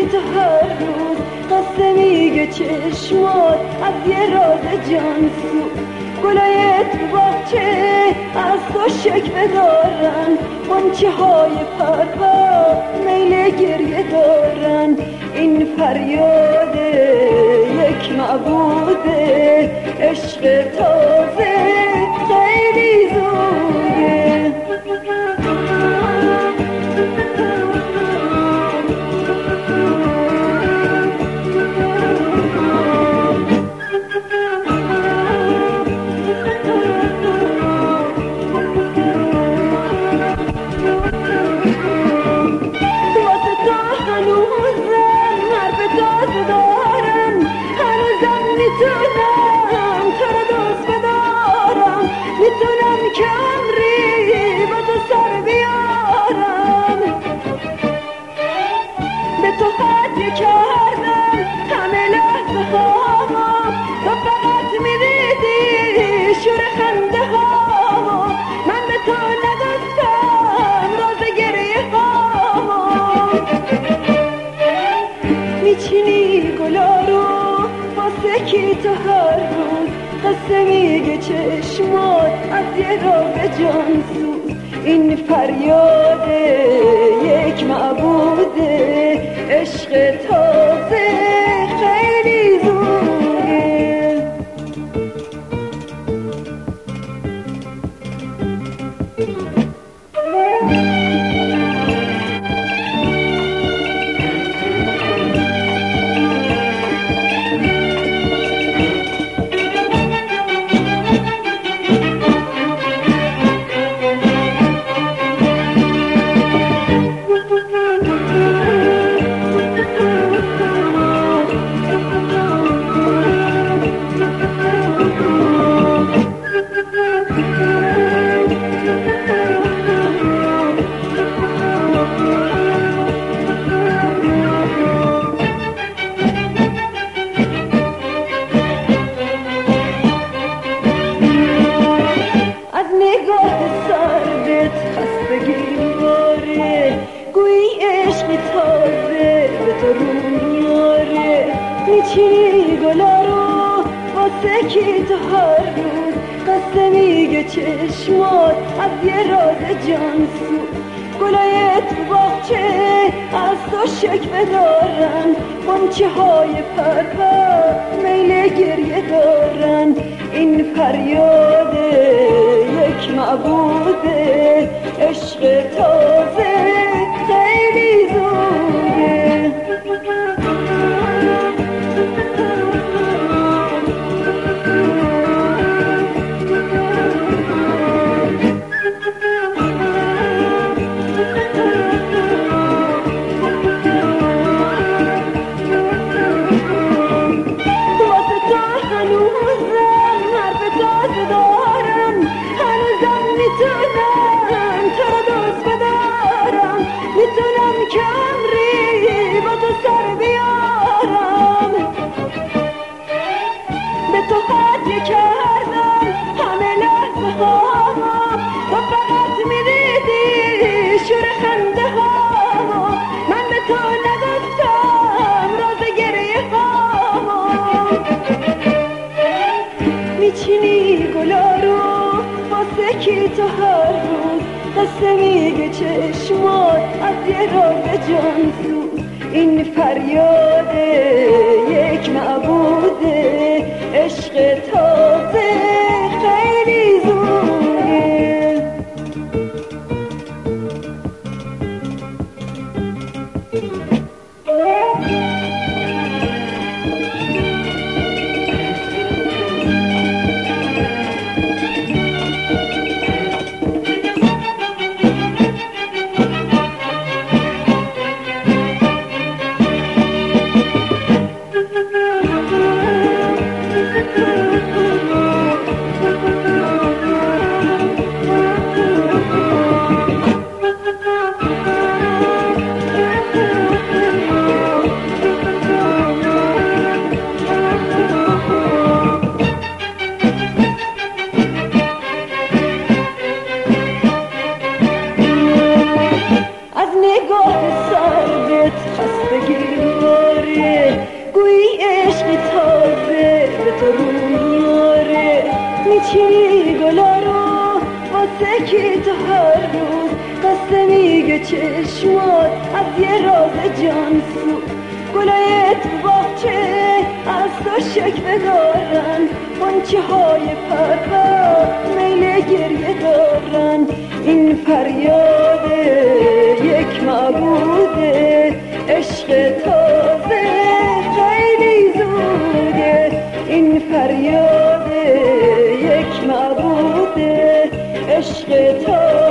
تو هر روز قصه میگه چشمات از یه راز جانسو. گلای تو باغچه از تو شکوه دارن، غنچه های پرپر میل گریه دارن. این فریاد یک معبوده، عشق تازه خیلی زوده. کی تو هر روز قصه میگه چشمات از یه راز جانسوز. این فریاد یک معبوده، عشق تازه خیلی زوده. میچینی گلا رو واسه کی تو هر روز قصه میگه چشمات از یه راز جانسو. گلای تو باغچه از تو شکوه دارن، غنچه های پرپر میل گریه دارن. این فریاد یک معبوده، عشق تازه خیلی زوده. میچینی گلا رو واسه کی تو هر روز قصه میگه چشمات از یه راز جانسوز. این فریاد یک معبوده، عشق تازه خیلی زوده. نگاه سردت خستگی میچینی گلا رو واسه کی تو هر روز قصه میگه چشمات از یه راز جانسوز گلای تو باغچه از تو شکوه دارن غنچه های پرپر میل گریه دارن این فریاد یک معبوده عشق تازه خیلی زوده این فریاد یک معبوده عشق تازه